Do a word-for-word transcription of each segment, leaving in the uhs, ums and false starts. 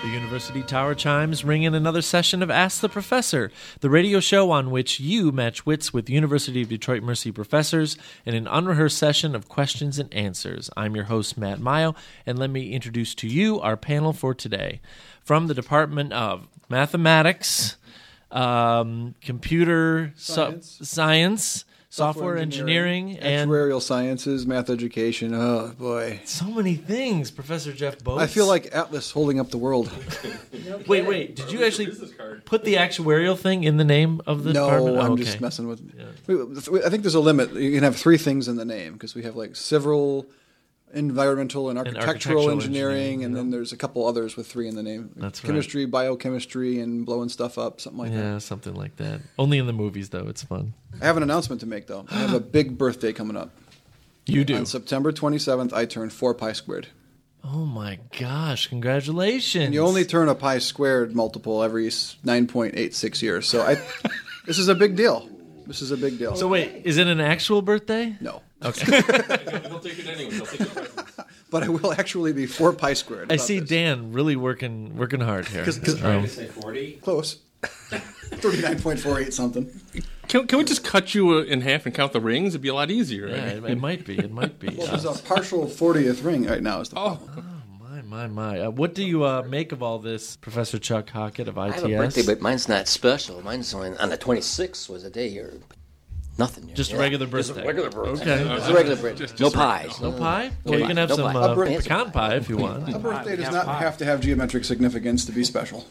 The University Tower chimes ring in another session of Ask the Professor, the radio show on which you match wits with University of Detroit Mercy professors in an unrehearsed session of questions and answers. I'm your host, Matt Mayo, and let me introduce to you our panel for today. From the Department of Mathematics, um, Computer Science, su- Science Software, Software engineering, engineering, and actuarial sciences, math education. Oh, boy. So many things, Professor Jeff Boats. I feel like Atlas holding up the world. Wait, wait. Did you actually put the actuarial thing in the name of the no, department? I'm Oh, just okay. messing with Yeah. Wait, I think there's a limit. You can have three things in the name because we have like civil, environmental, and architectural, architectural engineering, engineering, and yeah. then there's a couple others with three in the name. That's right. Chemistry, biochemistry, and blowing stuff up, something like Yeah, that. something like that. Only in the movies, though. It's fun. I have an announcement to make, though. I have a big birthday coming up. You do. On September twenty-seventh, I turn four pi squared. Oh, my gosh. Congratulations. And you only turn a pi squared multiple every nine point eight six years. So I, this is a big deal. This is a big deal. So wait, is it an actual birthday? No. Okay. He'll take it anyway. He'll take it present. But I will actually be four pi squared. I about see this. Dan really working working hard here. Cause, cause Um, Say forty. Close. thirty-nine point four eight something. Can, can we just cut you in half and count the rings? It'd be a lot easier. yeah, Right? it, it might be. It might be. Well, Uh, there's a partial fortieth ring right now. Is the Oh, problem. my, my, my. Uh, what do you uh, make of all this, Professor Chuck Hockett of I T S? I have a birthday, but mine's not special. Mine's only on the twenty-sixth was a day here. Nothing. Here. Just a Yeah. regular Just a birthday. regular birthday. Okay. Just a regular birthday. Just- No just pies. No pie? No Okay, you pie. can have No some pie. uh, A birthday- pecan pie if you want. A birthday does not have to have geometric significance to be special.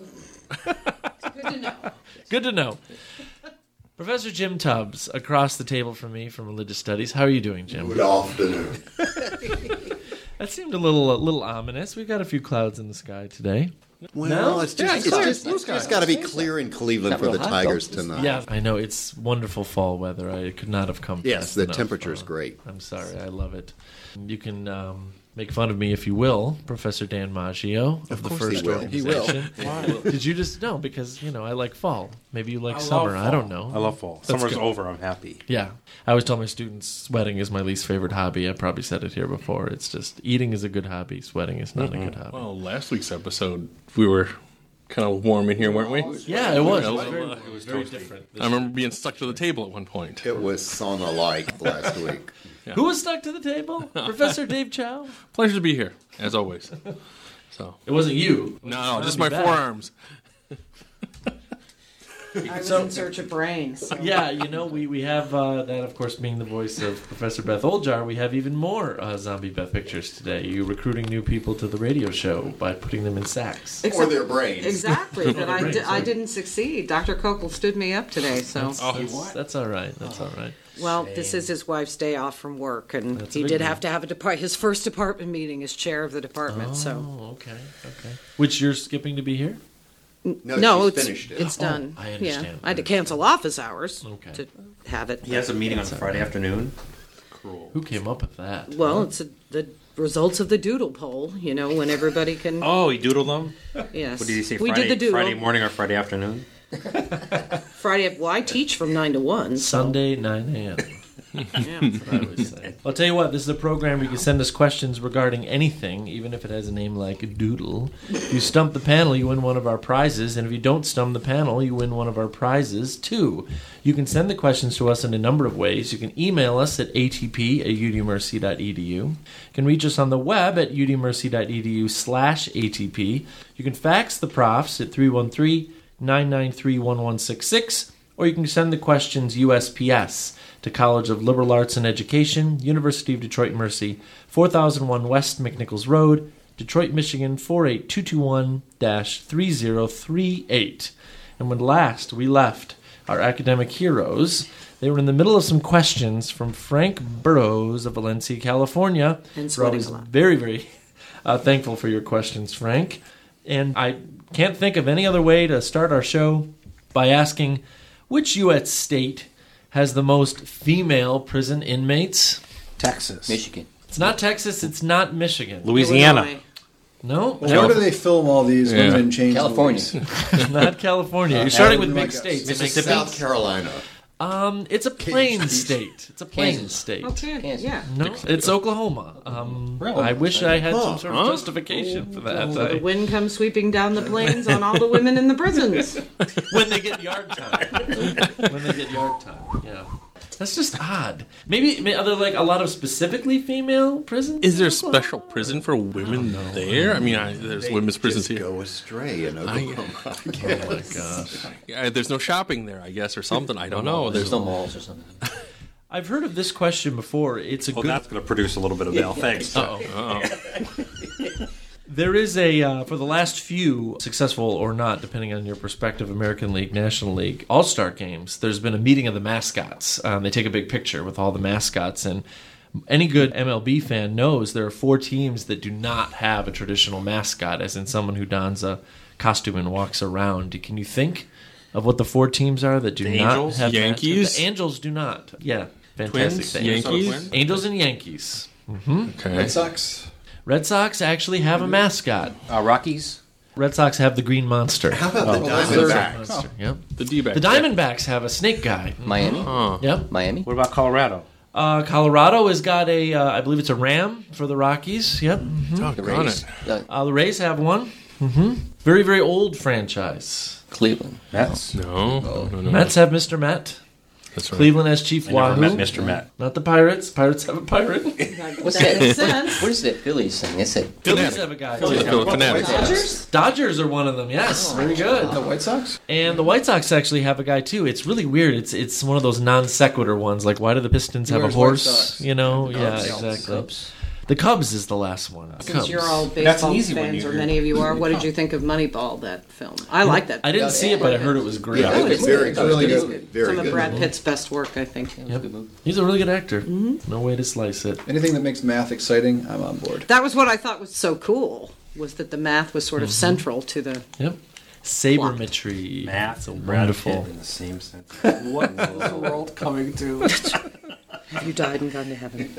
Good to know. Good to know. Professor Jim Tubbs, across the table from me from Religious Studies. How are you doing, Jim? Good afternoon. That seemed a little a little ominous. We've got a few clouds in the sky today. Well, No? it's Yeah, just, it's clear. it's just, it's just got to be clear in Cleveland Not for real the hot, Tigers though. tonight. Yeah, I know. It's wonderful fall weather. I could not have come Yes, fast the enough. temperature's Uh, great. I'm sorry. I love it. You can um, make fun of me if you will, Professor Dan Maggio of, Of the course First he will. He will. Organization. Did you just no? Because you know I like fall. Maybe you like summer. I don't know. I love fall. That's Summer's good. over. I'm happy. Yeah. I always tell my students sweating is my least favorite hobby. I probably said it here before. It's just eating is a good hobby. Sweating is not a good hobby. well, last week's episode, we were kind of warm in here, weren't we? Yeah, it was. Yeah, It was a very, little, uh, it was very different. I remember being stuck to the table at one point. It was sauna-like last week. Who was stuck to the table? Professor Dave Chow? Pleasure to be here, as always. So It wasn't you. no, no, just I'll my be back. forearms. I was So- in search of brains. So. Yeah, you know, we, we have uh, that, of course, being the voice of Professor Beth Oljar, we have even more uh, Zombie Beth pictures today. You recruiting new people to the radio show by putting them in sacks. Or their brains. Exactly, but I, brains, di- I right. didn't succeed. Doctor Kokel stood me up today, so. Oh, That's, that's all right. That's all right. Well, this is his wife's day off from work, and That's a he big did deal. have to have a depart- his first department meeting as chair of the department, so. Oh, okay, okay. Which you're skipping to be here? No, No, she's it's, finished it. it's done. I understand. Yeah, I had to cancel office hours Okay. to have it. He has a meeting on Friday afternoon. Who came up with that? Well, it's a, the results of the doodle poll, you know, when everybody can, Oh, he doodled them? yes. What did he say? We Friday, did the doodle. Friday morning or Friday afternoon? Friday, well, I teach from nine to one. so- Sunday, nine a.m. Yeah. That's what I always say. I'll tell you what, this is a program where you can send us questions regarding anything, even if it has a name like Doodle. If you stump the panel, you win one of our prizes, and if you don't stump the panel, you win one of our prizes, too. You can send the questions to us in a number of ways. You can email us at atp at udmercy.edu. You can reach us on the web at udmercy.edu slash atp. You can fax the profs at three one three, nine nine three, one one six six, or you can send the questions U S P S to College of Liberal Arts and Education, University of Detroit Mercy, four thousand one West McNichols Road, Detroit, Michigan, four eight two two one, three zero three eight. And when last we left our academic heroes, they were in the middle of some questions from Frank Burrows of Valencia, California. And We're sweating always a lot. very, very uh, thankful for your questions, Frank. And I can't think of any other way to start our show by asking, which U S state has the most female prison inmates? Texas. Michigan. It's not Texas, it's not Michigan. Louisiana. Illinois. No, Well, where do they film all these Yeah. women in chains? California. movies? it's not California. You're starting with Oh big my God. states. It makes Mississippi. South Carolina. Um, it's a plain state. It's a plain Kansas. state. Okay, Kansas. yeah. No, it's Oklahoma. Um, Really? I wish I had some sort of Huh? justification for that. So the I- wind comes sweeping down the plains on all the women in the prisons. when they get yard time. when they get yard time, yeah. That's just odd. Maybe, may- are there like a lot of specifically female prisons? Is there a in Oklahoma? special prison for women there? I mean, I, there's women's prisons Just here. go astray in Oklahoma. Oh my gosh. Yeah, there's no shopping there, I guess, or something. I don't know. There's There's no malls or something. I've heard of this question before. It's a Well, good. that's going to produce a little bit of mail. Thanks. Uh-oh. There is a, uh, for the last few, successful or not, depending on your perspective, American League, National League, All-Star games, there's been a meeting of the mascots. Um, they take a big picture with all the mascots, and any good M L B fan knows there are four teams that do not have a traditional mascot, as in someone who dons a costume and walks around. Can you think of what the four teams are that do The not Angels? have Yankees? mascots? The Angels do not. Yeah, fantastic. Twins? The Yankees? Minnesota Twins? Angels and Yankees. Okay. Red Sox. Red Sox actually have a mascot. Uh, Rockies? Red Sox have the Green Monster. How about the Diamondbacks? Diamondbacks? Monster. Yep. The D-backs. The Diamondbacks have a snake guy. Miami? Oh. Yep. Miami? What about Colorado? Uh, Colorado has got a, uh, I believe it's a ram for the Rockies. Yep. The Doggone Rays? it. Uh, Uh, the Rays have one. hmm Very, very old franchise. Cleveland? Mets? No, no, no, no. Mets have Mister Met. That's right. Cleveland has Chief I never Wahoo. met Mister Met. Not the Pirates. Pirates have a pirate. What's That makes that? sense. What is that Phillies thing? They said Phillies have a guy. Phillies too. have a fanatic. Dodgers? Dodgers are one of them. Yes, very good. The White Sox? And the White Sox actually have a guy too. It's really weird. It's it's one of those non sequitur ones. Like, why do the Pistons have a Where's White horse? Sox? You know? Yeah, Cubs. exactly. Cubs. The Cubs is the last one. Since Cubs. you're all That's an baseball easy one, fans, you or hear. many of you are, what did you think of Moneyball, that film? I like that. I didn't see it, but I heard it was great. Yeah, it's very good. good. Really It's good. Very Some of good. Brad Pitt's best work, I think. Yep. He's a really good actor. No way to slice it. Anything that makes math exciting, I'm on board. That was what I thought was so cool, was that the math was sort of central to the... Yep. Sabermetry. Math It's a and Brad wonderful. Pitt in the same sentence. What is the world coming to? Have you died and gone to heaven?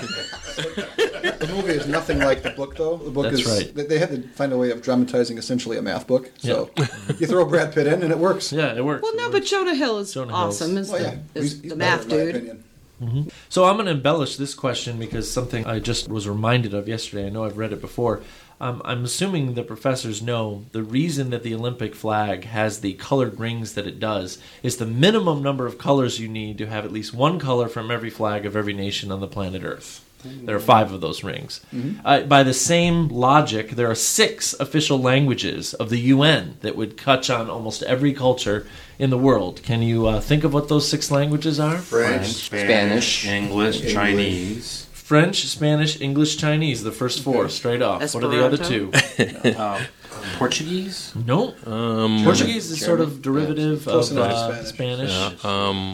The movie is nothing like the book, though. The book That's is right. they- they had to find a way of dramatizing essentially a math book. So you throw Brad Pitt in, and it works. Yeah, it works. Well, It no, works. but Jonah Hill is Jonah awesome, Hill's- is Well, the, yeah, is he's, he's the better, math in my dude. opinion. So I'm going to embellish this question because something I just was reminded of yesterday. I know I've read it before. Um, I'm assuming the professors know the reason that the Olympic flag has the colored rings that it does is the minimum number of colors you need to have at least one color from every flag of every nation on the planet Earth. There are five of those rings. Uh, by the same logic, there are six official languages of the U N that would touch on almost every culture in the world. Can you uh, think of what those six languages are? French. Spanish. English, English. Chinese. French, Spanish, English, Chinese, the first four, straight off. What are the other two? Esperanto? Uh, Portuguese? No. Um, Portuguese is sort of derivative Close of enough. uh, Spanish. Spanish. yeah, um,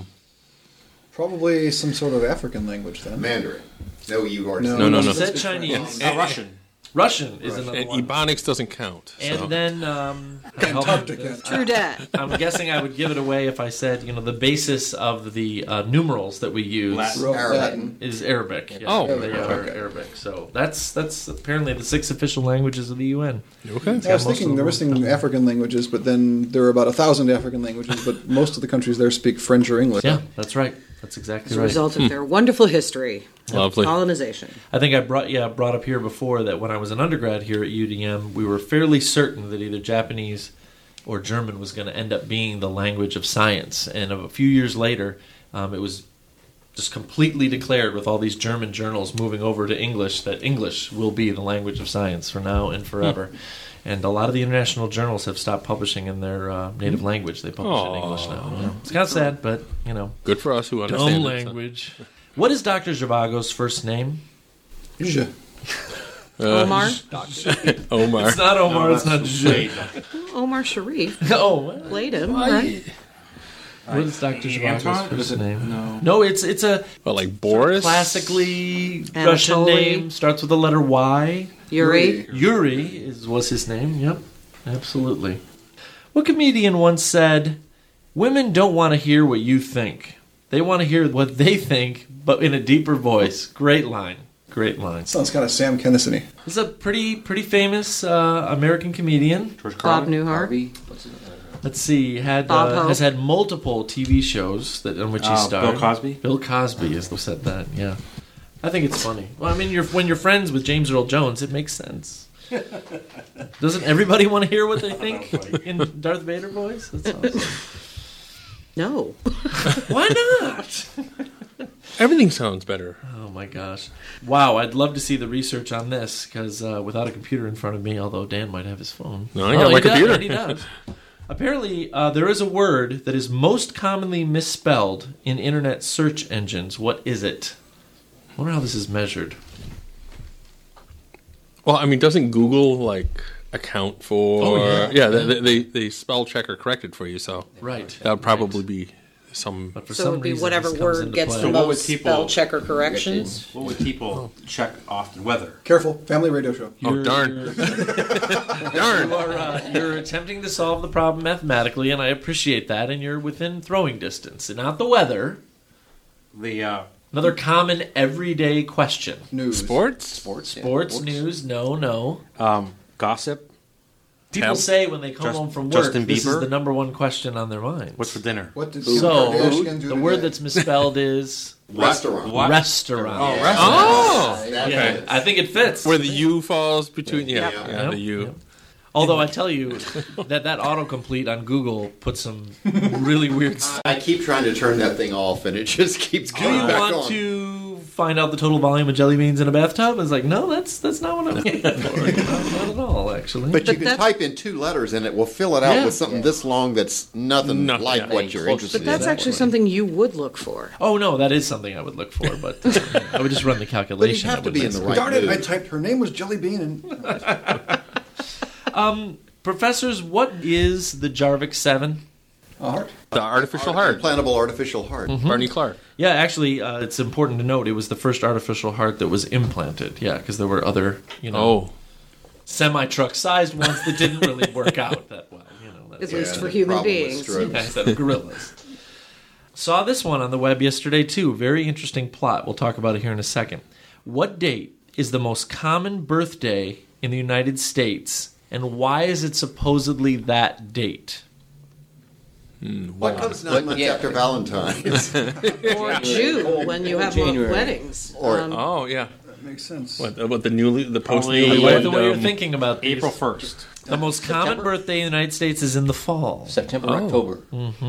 Probably some sort of African language then. Mandarin. No, you already No. said No, no, You no. said Chinese. Uh, Russian. Russian is another and one. Ebonics doesn't count. So. And then, um, help me with this. True dat. I'm guessing I would give it away if I said, you know, the basis of the uh, numerals that we use Latin. Ro- Arabic. Latin. is Arabic. Yeah, Oh. they are Okay. Arabic. So that's that's apparently the six official languages of the U N. Okay. I was most of thinking the there were world. some African languages, but then there are about a thousand African languages, but most of the countries there speak French or English. Yeah, that's right. That's exactly As a right. result of their wonderful history of Lovely. colonization. I think I brought yeah brought up here before that when I was an undergrad here at U D M, we were fairly certain that either Japanese or German was going to end up being the language of science. And a few years later, um, it was just completely declared with all these German journals moving over to English that English will be the language of science for now and forever. And a lot of the international journals have stopped publishing in their uh, native language. They publish in Aw. English now. Yeah. It's kind of sad, but, you know, Good for us who understand dumb it, so. language. What is Doctor Zhivago's first name? Je. Uh, Omar? Omar. It's not Omar, it's not Wait, Zhi. Omar Sharif Oh, well. played him, right? What is Doctor Zhivago's Anton? first Is it- name? no. No, it's it's a Well, like Boris? classically Russian Anatoly. name. Starts with the letter Y. Yuri. Yuri is was his name. Yep, absolutely. What comedian once said, "Women don't want to hear what you think; they want to hear what they think, but in a deeper voice." Great line. Great line. Sounds kind of Sam Kinison-y. This is a pretty pretty famous uh, American comedian. George Bob Carlin? Newhart. Harvey. What's it? Let's see. Had Bob uh, Hope. has had multiple T V shows that on which he Uh, starred. Bill Cosby? Bill Cosby is who said that. Yeah, I think it's funny. Well, I mean, you're, when you're friends with James Earl Jones, it makes sense. Doesn't everybody want to hear what they think in Darth Vader voice? That's awesome. No. Why not? Everything sounds better. Oh my gosh! Wow, I'd love to see the research on this because uh, without a computer in front of me, although Dan might have his phone. No, I got Oh, my he does, computer. and he does. Apparently, uh, there is a word that is most commonly misspelled in internet search engines. What is it? I wonder how this is measured. Well, I mean, doesn't Google like account for? Oh, yeah. yeah. They, they they spell check or correct it for you, so Right. that would probably be some. But for So it some would be reason, whatever this comes word into gets play. the what would most people- spell checker corrections. What would people check often? Weather. Careful, family radio show. Oh You're- darn! you're- Darn! You are, uh, you're attempting to solve the problem mathematically, and I appreciate that. And you're within throwing distance, and not the weather. The uh, Another common everyday question. News. Sports? Sports. yeah, Sports news? No, no. um, gossip. People Tab- say when they come Just- home from work, Justin this is Bieber? the number one question on their mind. What's for dinner? What did Kim So Kardashian do the today? word that's misspelled is Restaurant. What? restaurant. Oh, restaurant. Oh, Yeah, I think it fits. where the U falls between. Yeah, yeah, Yep, the U. yep. Although I tell you that that autocomplete on Google puts some really weird stuff. I keep trying to turn that thing off, and it just keeps Do going you back want on. to find out the total volume of jelly beans in a bathtub? It's like, no, that's that's not what I'm getting for. Not, not at all, actually. But you But can that's- type in two letters, and it will fill it out Yeah. with something this long that's nothing Nothing, like yeah. what you're Close interested But in. that's actually something you would look for. oh no, that is something I would look for, but uh, I would just run the But calculation. you have That to would be in the make right Darn it! mood. I typed her name was Jelly Bean, and sense. Professors, what is the Jarvik seven? a heart. The artificial heart. Implantable artificial heart. Barney Clark. Yeah, actually, uh, it's important to note it was the first artificial heart that was implanted. Yeah, because there were other, you know, Oh, semi-truck sized ones that didn't really work out that well. You know, At that's least Yeah, for the human problem with beings. strokes. instead of gorillas. Saw this one on the web yesterday too. Very interesting plot. We'll talk about it here in a second. What date is the most common birthday in the United States, and why is it supposedly that date? What comes nine months yeah. after Valentine's? Or June, when you have January. weddings. Or- Um, oh yeah. That makes sense. What about the newly the post Probably- I like newlywed? the way you're um, thinking about these. April first. The most common September? birthday in the United States is in the fall. September, Oh. October.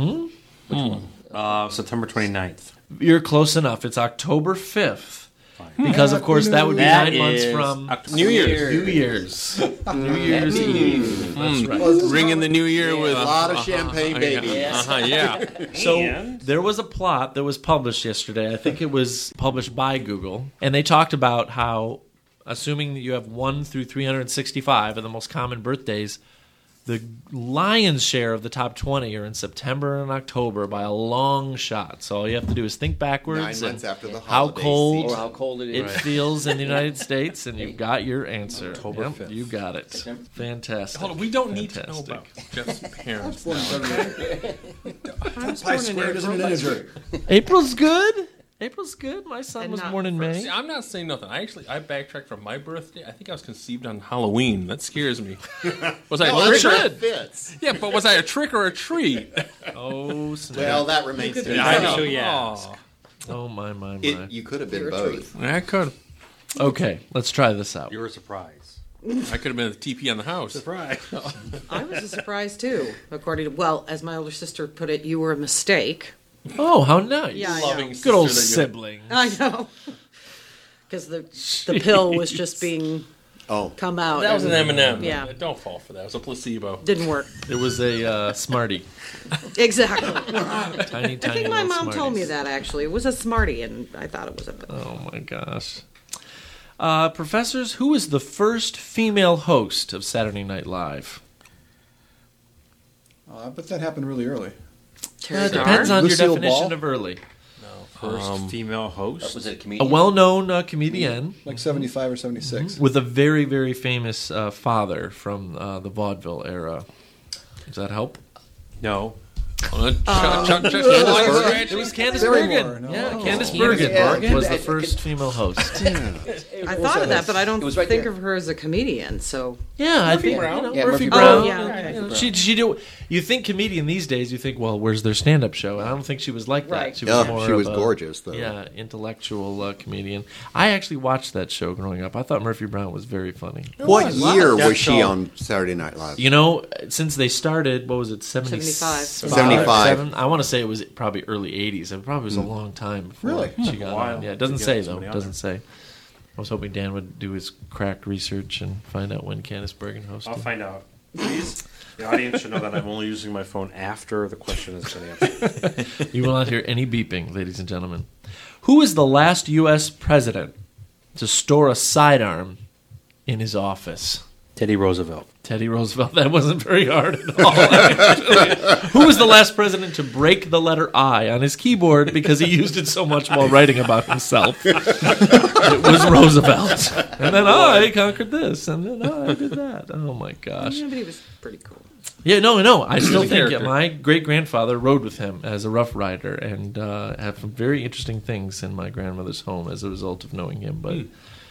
Uh, September twenty-ninth. You're close enough. It's October fifth. Because, of course, that would be That nine months is from October. New Year's. New Year's. New Year's Eve. That's right. Ring in the new year with a lot of champagne uh, babies. Uh-huh, yeah. So there was a plot that was published yesterday. I think it was published by Google, and they talked about how, assuming that you have one through three hundred sixty-five of the most common birthdays, the lion's share of the top twenty are in September and October by a long shot. So all you have to do is think backwards Nine months and after the how holiday cold Or how cold it it is. feels in the United States, and you've got your answer. October Yep, fifth. you got it. Fantastic. Hold on, we don't need to know Fantastic. about Jeff's parents. Pi squared is an integer. April's good. April's good. My son And was not born in May. See, I'm not saying nothing. I actually I backtracked from my birthday. I think I was conceived on Halloween. That scares me. Was I Well, a that's trick? where Or, it fits. yeah, but was I a trick or a treat? Oh, snap. Well, that remains to be I seen. know. Oh, yeah. Oh, my, my, my. It, you could have been You're a both. I could. Okay, let's try this out. You're a surprise. I could have been a T P on the house. Surprise. I was a surprise too. According to, well, as my older sister put it, you were a mistake. Oh, how nice. Yeah, I Loving know. Good old sister that you- sibling. I know. Because the the pill was just being Oh, come out. That was an and M and M. Yeah. Don't fall for that. It was a placebo. Didn't work. It was a uh, Smartie. Exactly. Tiny, tiny I think my little mom told me Smarties. that actually. It was a Smartie, and I thought it was a. Oh, my gosh. Uh, professors, who was the first female host of Saturday Night Live? Uh, but that happened really early. Terry Uh, depends Darr. on Lucille your definition Ball? of early. First Um, female host. Was it a A comedian? well-known uh, comedian Like seventy-five or seventy-six. with a very, very famous uh, father from uh, the vaudeville era. Does that help? No. Uh, Chuck, Chuck, Chuck, Chuck, It was Candice Barrymore, Bergen. no. Yeah, Oh. Candice Candice Bergen Bergen. was the Yeah. first female host. I thought of that, but I don't It was right think there. of her as a comedian. So Yeah, I think Brown? you know, Yeah, Murphy, Murphy Brown. Brown. Oh, yeah, you okay. know, she she do. You think comedian these days? You think, well, where's their stand-up show? And I don't think she was like that. Right. She was Oh, more she was of a, gorgeous, though. Yeah, intellectual uh, comedian. I actually watched that show growing up. I thought Murphy Brown was very funny. What year Yeah, was she so- on Saturday Night Live? You know, since they started, what was it, seventy seventy-five. seventy-five. I want to say it was probably early eighties. It probably was a long time before Really? she got While on. Yeah, it to doesn't get say, though. somebody It on doesn't say. I was hoping Dan would do his cracked research and find out when Candice Bergen hosted. I'll find out. Please, the audience should know that I'm only using my phone after the question has been answered. You will not hear any beeping, ladies and gentlemen. Who is the last U S president to store a sidearm in his office? Teddy Roosevelt. Teddy Roosevelt. That wasn't very hard at all, actually. Who was the last president to break the letter I on his keyboard because he used it so much while writing about himself? It was Roosevelt. And then I conquered this, and then I did that. Oh, my gosh. yeah, but he was pretty cool. Yeah, no, no. I still a think yeah, character. my great grandfather rode with him as a Rough Rider, and uh, had some very interesting things in my grandmother's home as a result of knowing him. But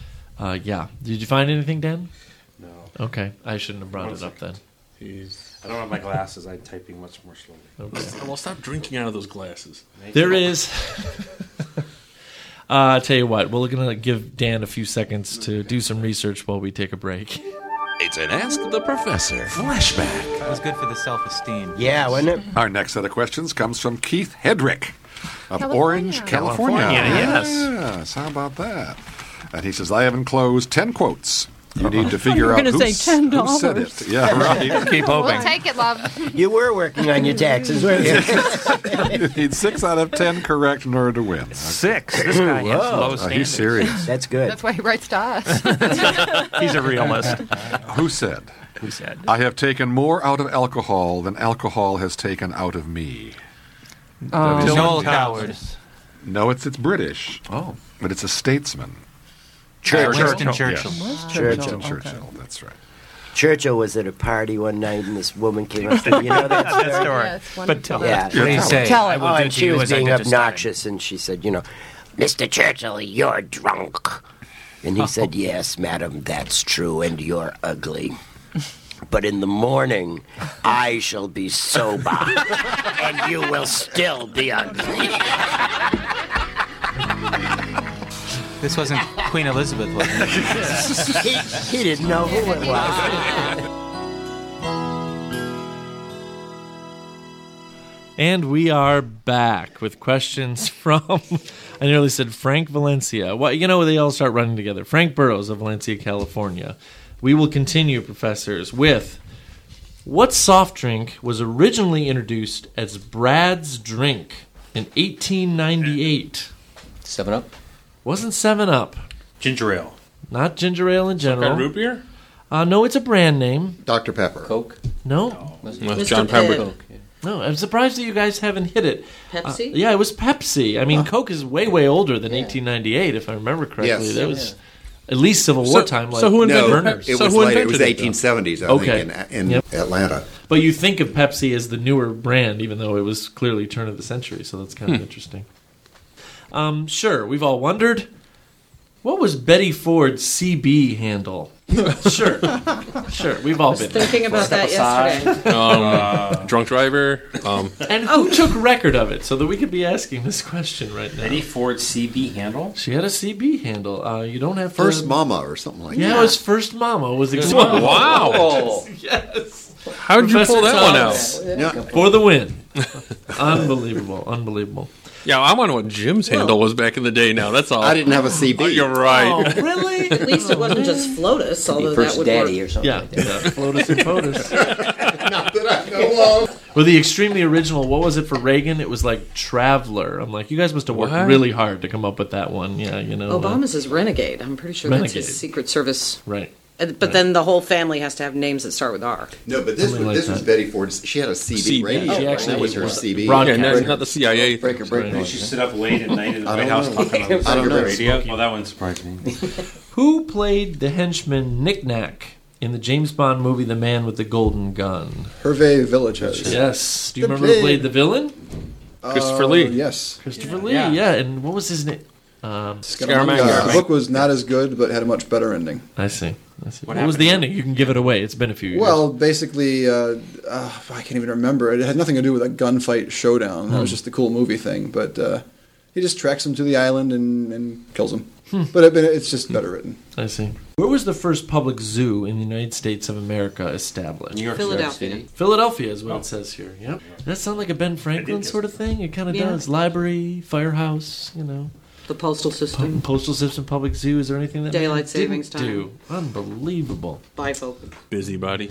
uh, yeah, did you find anything, Dan? No. Okay, I shouldn't have brought One it up then. I don't have my glasses. I'm typing much more slowly. Okay. Well, stop drinking out of those glasses. There is. uh, I'll tell you what, we're going to give Dan a few seconds to do some research while we take a break. It's an Ask the Professor flashback. That was good for the self-esteem. Yeah, wasn't it? Our next set of questions comes from Keith Hedrick of California. Orange, California. California, yes. Yes, how about that? And he says, I have enclosed ten quotes. You need to figure were out gonna who, say s- ten who said dollars. it. Yeah, right. Keep We'll hoping. take it, love. You were working on your taxes, weren't you? You need six out of ten correct in order to win. Six. This guy has Whoa. low Uh, standards. he's serious. That's good. That's why he writes to us. He's a realist. Who said? Who said? I have taken more out of alcohol than alcohol has taken out of me. Oh. Noel Coward. No, it's it's British. Oh. But it's a statesman. Churchill. Winston Churchill. Yes. Churchill. Winston Churchill, that's right. Churchill was at a party one night, and this woman came up to him. You know that story? That story. Yeah, it's but wonderful. tell Yeah. What do you say? Tell it. I will Oh, do and to she you was as I being did to Stalin. obnoxious, and she said, you know, Mister Churchill, you're drunk. And he said, yes, madam, that's true, and you're ugly. But in the morning, I shall be sober, and you will still be ugly. This wasn't Queen Elizabeth, was it? he, he didn't know who it was. And we are back with questions from, I nearly said Frank Valencia. Well, you know, they all start running together. Frank Burrows of Valencia, California. We will continue, professors, with what soft drink was originally introduced as Brad's Drink in eighteen ninety-eight? Seven Up? Wasn't seven up. Ginger ale. Not ginger ale in general. Got root beer? Uh, no, it's a brand name. Doctor Pepper. Coke? No. That's Mister John Pibb. Pemberton. No, I'm surprised that you guys haven't hit it. Pepsi? Uh, yeah, it was Pepsi. I mean, Coke is way, way older than eighteen ninety-eight, if I remember correctly. Yes. That was at least Civil So- War time. Like so who invented No, Verner's. it So was who later. It was invented it, though? eighteen seventies, I Okay. think, in, in Yep. Atlanta. But you think of Pepsi as the newer brand, even though it was clearly turn of the century, so that's kind of interesting. Um, sure, we've all wondered, what was Betty Ford's C B handle? Sure, sure, we've all I was been there. thinking about that yesterday. Um, drunk driver. Um, And who took record of it so that we could be asking this question right now? Betty Ford C B handle? She had a C B handle. Uh, you don't have First to... Mama or something like Yeah, that. it was First Mama. Was exactly wow. Yes. How did you Professor pull that one Thomas. out? Yeah. For the win. Unbelievable. Unbelievable. Yeah, I wonder what Jim's handle was back in the day now. That's all. I didn't have a C B. Oh, you're right. Oh, really? At least it wasn't just Flotus, although that would work. or something Yeah, like that. yeah. Flotus and Fotus. Not that I know of. Well, the extremely original, what was it for Reagan? It was like Traveler. I'm like, you guys must have worked What? really hard to come up with that one. Yeah, you know. uh, Obama's is Renegade. I'm pretty sure that's Renegade. his Secret Service. right. Uh, But then the whole family has to have names that start with R. No, but this was Something like this was that. Betty Ford's. She had a C B C B. radio. She right? actually that was her was C B. broad- Yeah, not, not the C I A. Breaker, breaker. Did she sit up late at night at the I White don't House know. talking on I don't know. the radio? Well, that wouldn't surprise me. Who played the henchman Knick-Knack in the James Bond movie The Man with the Golden Gun? Hervé Villachez. Yes. Do you The remember who pig. played the villain? Christopher Uh, Lee. Yes. Christopher Yeah. Lee, Yeah. yeah. And what was his name? Um, Scaramanga. The book was not as good, but had a much better ending. I see. I see. What, What was happened the to- ending? You can give it away. It's been a few years. Well, basically, uh, uh, I can't even remember. It had nothing to do with a gunfight showdown. That was Hmm. just a cool movie thing. But uh, he just tracks him to the island and, and kills him. Hmm. But it, it's just better written. I see. Where was the first public zoo in the United States of America established? New York Philadelphia. City. Philadelphia is what it says here. Yep. Does that sound like a Ben Franklin sort of thing? It kind of Yeah. does. Library, firehouse, you know. The postal system. Postal system, public zoo. Is there anything that Daylight man savings didn't time. do? Unbelievable. Bifocal. Busybody.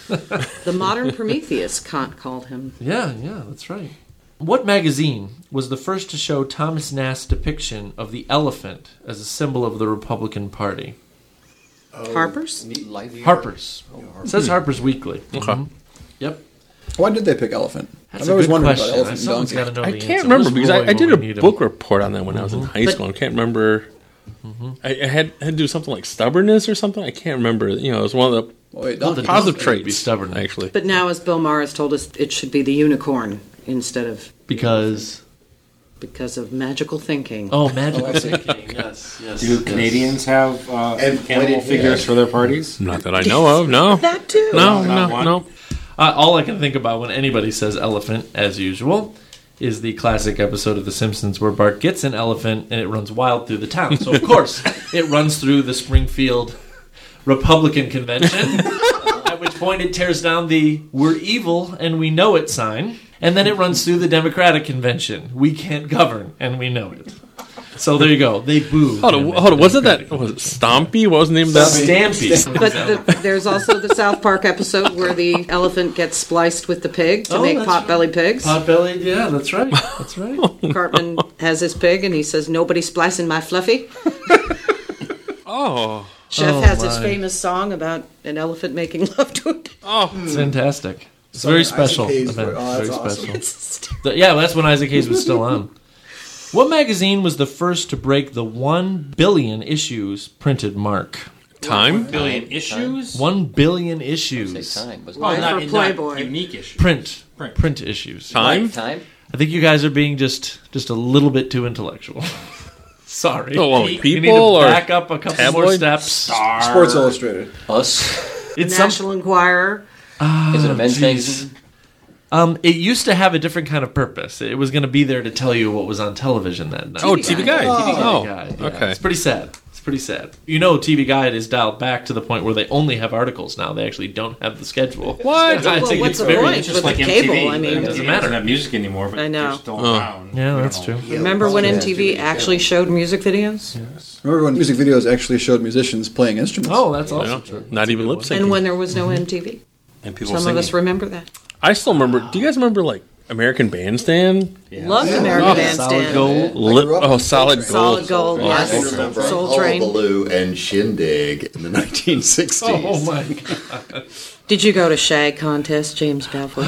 The modern Prometheus, Kant called him. Yeah, yeah, that's right. What magazine was the first to show Thomas Nast's depiction of the elephant as a symbol of the Republican Party? Harper's? Harper's. It says Harper's Weekly. Okay. Mhm. Yep. Why did they pick elephant? That's I've a always good wondered question. about elephant and Someone's donkey. got to know I the can't answer. remember Where's because Roy I, I did a when we need him? book report on that when I was in high But- school. I can't remember. I, I had had to do something like stubbornness or something. I can't remember. You know, it was one of the Wait, Well, the positive donkey would be traits. stubborn. Actually, But now, as Bill Maher has told us, it should be the unicorn instead of Because. because of magical thinking. Oh, magical thinking. Yes, yes. Do yes. Canadians have uh, And animal what did- figures for their parties? not that I know of. No, That too. no, Not no, one. no. Uh, all I can think about when anybody says elephant, as usual, is the classic episode of The Simpsons where Bart gets an elephant and it runs wild through the town. So, of course, it runs through the Springfield Republican Convention, at which point it tears down the "We're evil and we know it" sign, and then it runs through the Democratic Convention. We can't govern and we know it. So there you go. They booed. Hold on, hold on. Wasn't that was it Stompy? What was the name of that? Stampy. But the, there's also the South Park episode where the elephant gets spliced with the pig to Oh, make that's pot-bellied pigs. Potbelly, yeah, that's right. That's right. Cartman has his pig and he says, "Nobody splicing my fluffy." Oh, Chef Oh, has his my. famous song about an elephant making love to a pig. oh. It's fantastic. It's So very Isaac special. Hayes event. wrote- oh, that's very awesome. special. The- yeah, well, that's when Isaac Hayes was still on. What magazine was the first to break the one billion issues printed mark? Time. Billion issues? One billion issues. Time, wasn't Why Oh, not, for not Playboy? unique issues. Print. Print. Print issues. Time. it? Time. I think you guys are being just just a little bit too intellectual. Sorry. Oh, well, you people need to or back up a couple more tabloid? steps. Sports Illustrated. Us. It's some, National Enquirer. Is it a men's jeez. magazine? um, it used to have a different kind of purpose. It was going to be there to tell you what was on television that night. Oh, T V Guide. T V Oh, Guide, yeah. okay. It's pretty sad. It's pretty sad. You know, T V Guide is dialed back to the point where they only have articles now. They actually don't have the schedule. What? I Well, think what's it's the very point? It's With just like the M T V. cable, I mean- M T V Doesn't matter. doesn't have music anymore, but I know. they're still Oh. around. Yeah, You that's know. true. Remember when M T V actually showed music videos? Remember when music videos actually showed musicians playing instruments? Oh, that's also Yeah. true. Not even lip syncing. And when there was no M T V. And people Some singing. of us remember that. I still remember. Do you guys remember like American Bandstand? Loved American Oh, Bandstand. Solid gold. Li- oh, solid gold. Solid Gold, I yes. remember Soul Train. Hullabaloo and Shindig in the nineteen sixties. Oh my god. Did you go to Shag contest, James Balfour?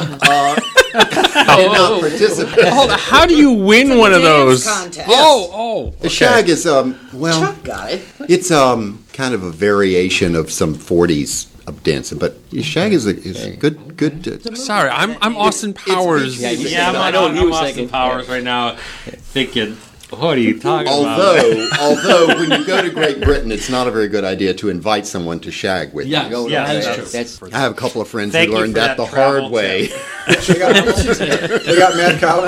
I did not participate. Hold on, how do you win one of those? contest. Oh, oh. The shag is um well, Chuck got it. it's um kind of a variation of some forties of dancing, but shag is a is a good good. Uh, Sorry, I'm I'm Austin Powers. Yeah, Yeah, I'm, I know what I'm, he was I'm Austin thinking. Powers right now, thinking, what are you talking although about? although when you go to Great Britain, it's not a very good idea to invite someone to shag with Yeah, you. Yeah, that is that's- true. That's I have a couple of friends Thank who you learned for that, that the travel hard way. they, got, they got Mad Cow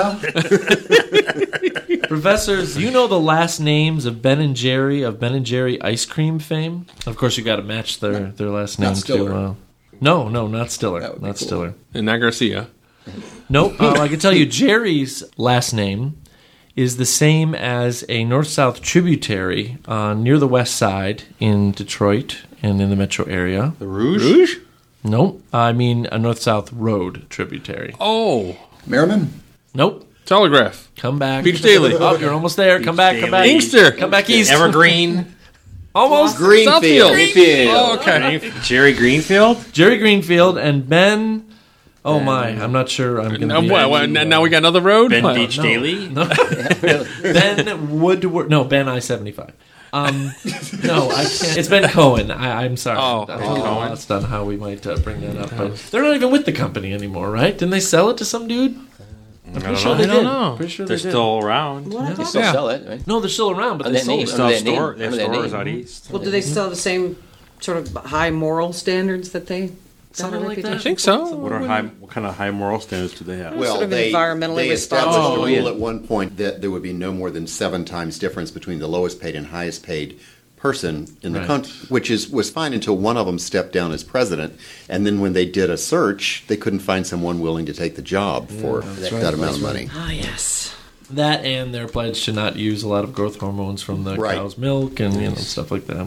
now? Professors, you know the last names of Ben and Jerry of Ben and Jerry ice cream fame? Of course, you got to match their, their last Not name Stiller. to. Uh, no, no, not Stiller. That would be Not cool. Stiller. And not Garcia. Nope. Uh, I can tell you, Jerry's last name is the same as a north-south tributary uh, near the west side in Detroit and in the metro area. The Rouge? Rouge? Nope. I mean a north-south road tributary. Oh, Merriman? Nope. Telegraph. Come back. Beach Daily. Oh, you're almost there. Come back. Come back. Daily. Inkster. Come back east. Evergreen? Almost. Greenfield. Southfield. Greenfield. Oh, okay. Jerry Greenfield? Jerry Greenfield and Ben. Oh my! I'm not sure. I'm going Now, to. what, what, now we got another road? Ben What? Beach no. Daily? No. Ben Woodward. No, Ben I seventy-five. Um, no, I can't. It's Ben Cohen. I, I'm sorry. Oh, I Ben was Cohen. lost on how we might uh, bring that up. But they're not even with the company anymore, right? Didn't they sell it to some dude? I'm pretty don't sure know. they I don't did. know. Pretty sure They're they did. still around. What I They thought- still Yeah. sell it, right? No, they're still around, but Under they that sold name. it. Still Under have that store, name. they have Under that stores name. out east. Well, do they still have the same sort of high moral standards that they got a Something like that. reputation? I think so. What are high? What kind of high moral standards do they have? Well, sort of they, environmentally they established responsible. a Oh, rule yeah. at one point that there would be no more than seven times difference between the lowest paid and highest paid person in the Right. country, which is was fine until one of them stepped down as president, and then when they did a search, they couldn't find someone willing to take the job for that's that right. amount of money. Ah, yes. That and their pledge to not use a lot of growth hormones from the Right. cow's milk and you know stuff like that.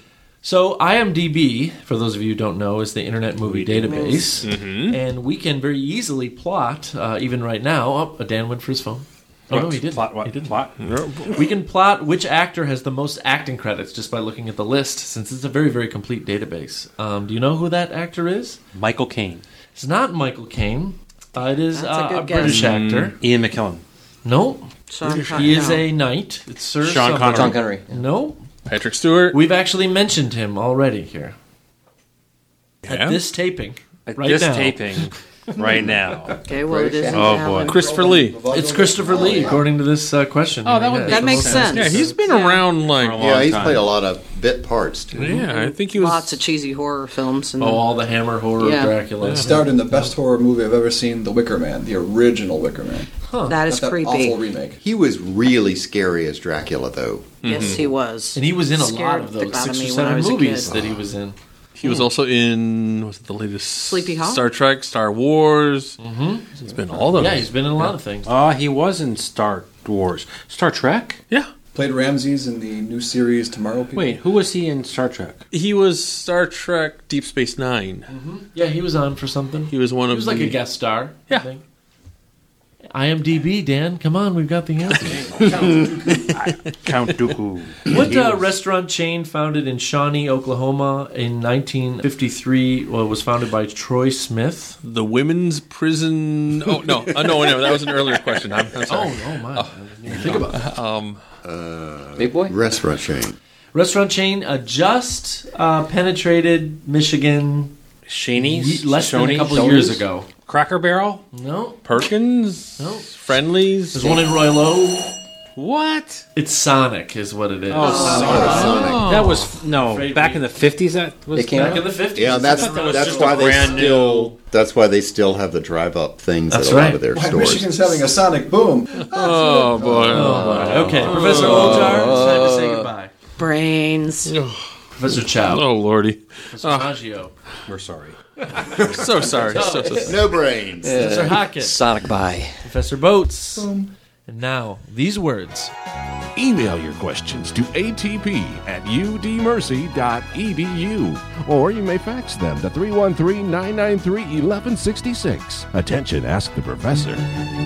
So IMDb, for those of you who don't know, is the Internet Movie Database, Mhm. and we can very easily plot, uh, even right now. Oh, Dan went for his phone. Oh, no, he didn't. Plot what? He didn't. Plot? We can plot which actor has the most acting credits just by looking at the list, since it's a very, very complete database. Um, do you know who that actor is? Michael Caine. It's not Michael Caine. Uh, it is That's a uh, good a, guess. British actor. Ian McKellen. No, Sean Con- he is no. a knight. It's Sir Sean somebody. Connery. Sean Connery. No, Patrick Stewart. we've actually mentioned him already here Yeah. at this taping. At Right this now. taping, right now. Okay, well, it isn't Oh, Alan. boy. Christopher Lee. It's Christopher Lee, according to this uh, question. Oh, that would Yeah. make That makes sense. Yeah, he's been Yeah. around like. For a long Yeah, he's time. played a lot of bit parts too. Yeah, I think he was. Lots of cheesy horror films. And Oh, all the Hammer horror Yeah. Dracula. Starred in the best horror movie I've ever seen, The Wicker Man, the original Wicker Man. that is Not that creepy. awful remake. He was really scary as Dracula, though. Yes, he was. And he was in a lot Scared of the those God of six or me when I seven was a movies kid. that he was in. He was also in. Was it the latest? Sleepy Hollow? Star Trek, Star Wars. Mm-hmm. He's been all those. Yeah, he's been in a lot of things. Oh, he was in Star Wars. Star Trek? Yeah. Played Ramses in the new series Tomorrow People. Wait, who was he in Star Trek? He was Star Trek Deep Space Nine. Yeah, he was on for something. He was one He of was like the. a guest star. Yeah. I think. IMDb, Dan, come on, we've got the answer. Count Dooku. What He uh, was- restaurant chain founded in Shawnee, Oklahoma in nineteen fifty-three well, was founded by Troy Smith? The women's prison. Oh no, uh, no, no, that was an earlier question. I'm, I'm sorry. Oh, oh my. I didn't even think about that. Um, Big boy? Restaurant chain. Restaurant chain uh, just uh, penetrated Michigan Shaney's? ye- less than a Shoney's? couple of years ago. Cracker Barrel? No. Perkins. No. Friendlies. There's one in Royalo. What? It's Sonic, is what it is. Oh, Sonic. That was, no, Afraid back we- in the fifties that was They came Back out? in the fifties. Yeah, and that's I thought that was that's just why a they brand still that's why they still have the drive up things That's at a lot right. of their Why, stores. Michigan's having a sonic boom. Oh boy. Oh, okay, Professor Ojar, it's time to say goodbye. Brains. Professor Chow. Oh lordy. Professor Maggio. We're sorry. We're so sorry. So, so sorry. No brains. Professor Hockett. Sonic Bye. Professor Boats. And now, these words. Email your questions to A T P at u d mercy dot e d u, or you may fax them to three one three, nine nine three, one one six six. Attention, ask the professor.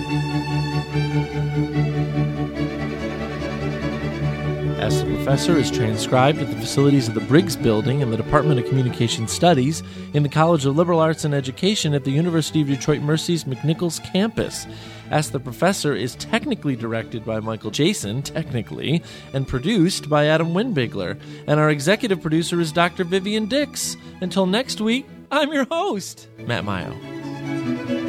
Ask the Professor is transcribed at the facilities of the Briggs Building in the Department of Communication Studies in the College of Liberal Arts and Education at the University of Detroit Mercy's McNichols campus. Ask the Professor is technically directed by Michael Jason, technically, and produced by Adam Winbigler. And our executive producer is Doctor Vivian Dix. Until next week, I'm your host, Matt Mayo.